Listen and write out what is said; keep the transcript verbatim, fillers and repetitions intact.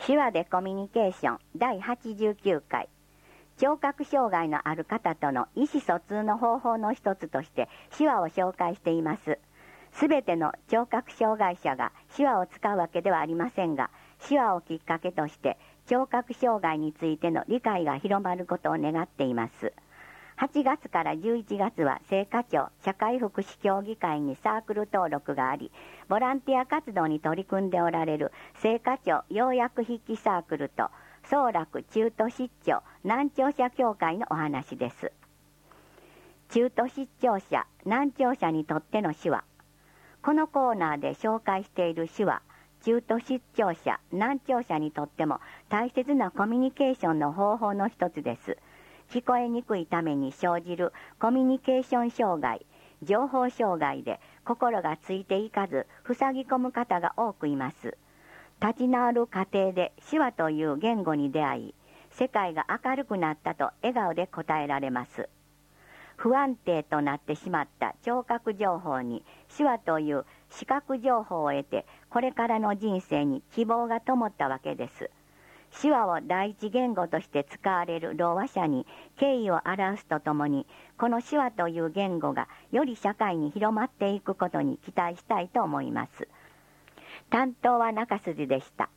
手話でコミュニケーションだいはちじゅうきゅうかい。聴覚障害のある方との意思疎通の方法の一つとして手話を紹介しています。すべての聴覚障害者が手話を使うわけではありませんが、手話をきっかけとして聴覚障害についての理解が広まることを願っています。はちがつからじゅういちがつは青果町社会福祉協議会にサークル登録があり、ボランティア活動に取り組んでおられる青果町要約筆記サークルと総楽中途失調難聴者協会のお話です。中途失調者難聴者にとっての手話。このコーナーで紹介している手話、中途失調者難聴者にとっても大切なコミュニケーションの方法の一つです。聞こえにくいために生じるコミュニケーション障害、情報障害で心がついていかず塞ぎ込む方が多くいます。立ち直る過程で手話という言語に出会い、世界が明るくなったと笑顔で答えられます。不安定となってしまった聴覚情報に手話という視覚情報を得て、これからの人生に希望が灯ったわけです。手話を第一言語として使われるろう話者に敬意を表すとともに、この手話という言語がより社会に広まっていくことに期待したいと思います。担当は中筋でした。